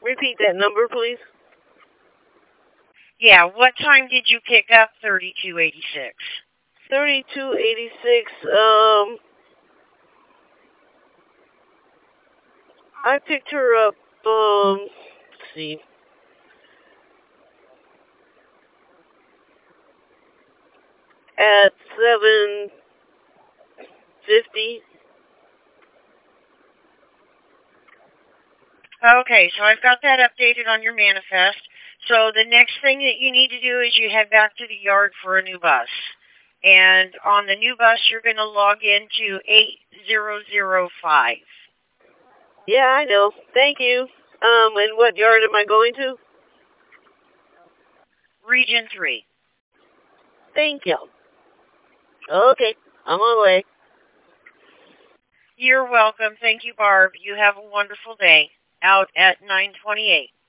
Repeat that number, please. Yeah, what time did you pick up 3286? 3286, I picked her up, let's see, at 7:50. Okay, so I've got that updated on your manifest. So the next thing that you need to do is you head back to the yard for a new bus. And on the new bus, you're going to log into 8005. Yeah, I know. Thank you. And what yard am I going to? Region 3. Thank you. Okay, I'm on my way. You're welcome. Thank you, Barb. You have a wonderful day. Out at 928.